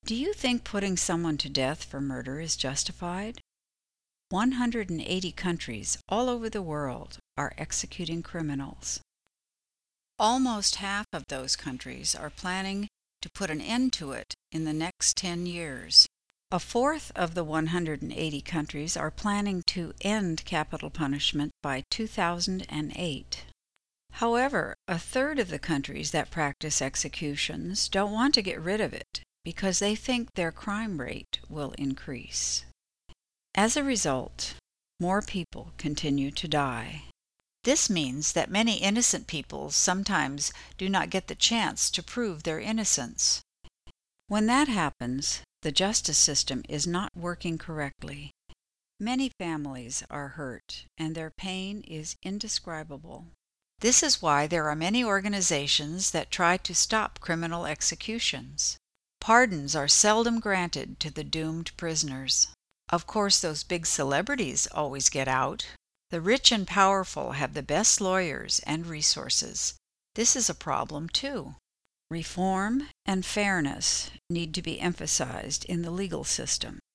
Do you think putting someone to death for murder is justified? 180 countries all over the world are executing criminals. Almost half of those countries are planning to put an end to it in the next 10 years. A fourth of the 180 countries are planning to end capital punishment by 2008. However, a third of the countries that practice executions don't want to get rid of it because they think their crime rate will increase. As a result, more people continue to die. This means that many innocent people sometimes do not get the chance to prove their innocence. When that happens, the justice system is not working correctly. Many families are hurt, and their pain is indescribable. This is why there are many organizations that try to stop criminal executions. Pardons are seldom granted to the doomed prisoners. Of course, those big celebrities always get out. The rich and powerful have the best lawyers and resources. This is a problem too. Reform and fairness need to be emphasized in the legal system.